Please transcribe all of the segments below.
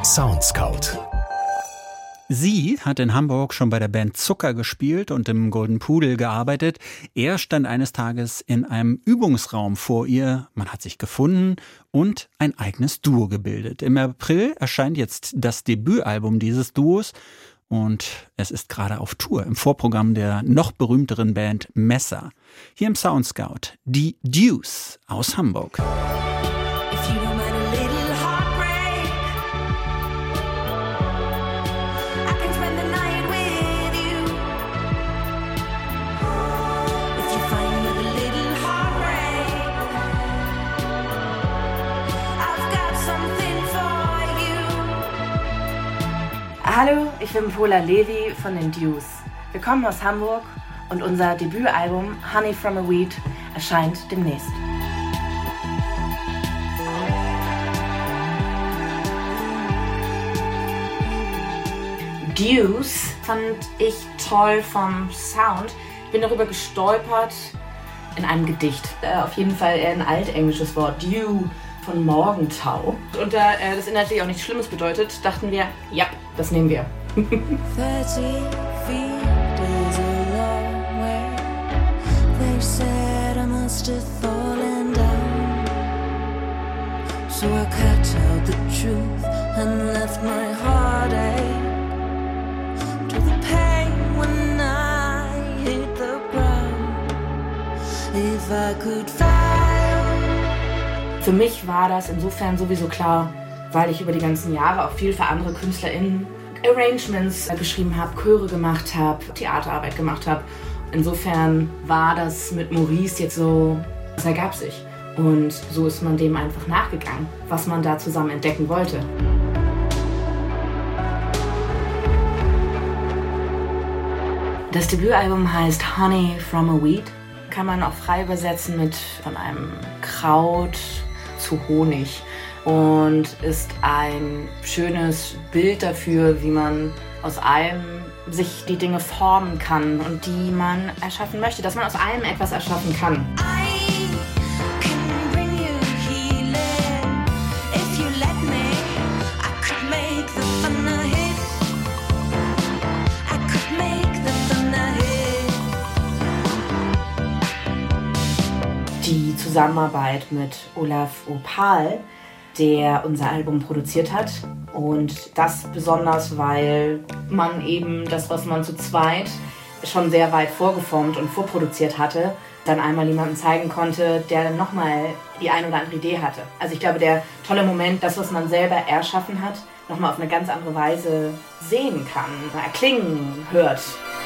Soundscout. Sie hat in Hamburg schon bei der Band Zucker gespielt und im Golden Pudel gearbeitet. Er stand eines Tages in einem Übungsraum vor ihr. Man hat sich gefunden und ein eigenes Duo gebildet. Im April erscheint jetzt das Debütalbum dieses Duos. Und es ist gerade auf Tour im Vorprogramm der noch berühmteren Band Messer. Hier im Soundscout die Deuce aus Hamburg. Hallo, ich bin Pola Levi von den Deuce. Wir kommen aus Hamburg und unser Debütalbum Honey from a Weed erscheint demnächst. Deuce fand ich toll vom Sound. Ich bin darüber gestolpert in einem Gedicht. Auf jeden Fall eher ein altenglisches Wort, Dew, von Morgentau. Und da das inhaltlich auch nichts Schlimmes bedeutet, dachten wir, ja, das nehmen wir. 30 feet is a long way. They said I must have fallen down. So I cut out the truth and left my heartache to the pain when I hit the ground. If I could fly. Für mich war das insofern sowieso klar, weil ich über die ganzen Jahre auch viel für andere KünstlerInnen Arrangements geschrieben habe, Chöre gemacht habe, Theaterarbeit gemacht habe. Insofern war das mit Maurice jetzt so, das ergab sich. Und so ist man dem einfach nachgegangen, was man da zusammen entdecken wollte. Das Debütalbum heißt Honey from a Weed. Kann man auch frei übersetzen mit von einem Kraut zu Honig und ist ein schönes Bild dafür, wie man aus allem sich die Dinge formen kann und die man erschaffen möchte, dass man aus allem etwas erschaffen kann. Die Zusammenarbeit mit Olaf Opal, der unser Album produziert hat. Und das besonders, weil man eben das, was man zu zweit schon sehr weit vorgeformt und vorproduziert hatte, dann einmal jemandem zeigen konnte, der dann nochmal die ein oder andere Idee hatte. Also ich glaube, der tolle Moment, das, was man selber erschaffen hat, nochmal auf eine ganz andere Weise sehen kann, erklingen, hört.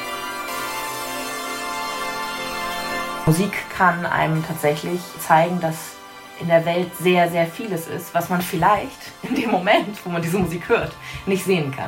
Musik kann einem tatsächlich zeigen, dass in der Welt sehr, sehr vieles ist, was man vielleicht in dem Moment, wo man diese Musik hört, nicht sehen kann.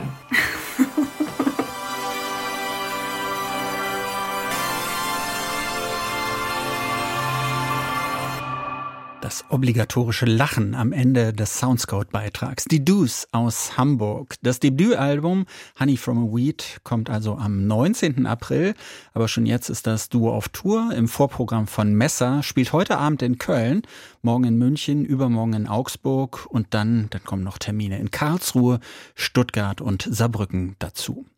Das obligatorische Lachen am Ende des Soundscout-Beitrags. Die Deuce aus Hamburg. Das Debütalbum Honey from a Weed kommt also am 19. April. Aber schon jetzt ist das Duo auf Tour im Vorprogramm von Messer. Spielt heute Abend in Köln, morgen in München, übermorgen in Augsburg und dann kommen noch Termine in Karlsruhe, Stuttgart und Saarbrücken dazu.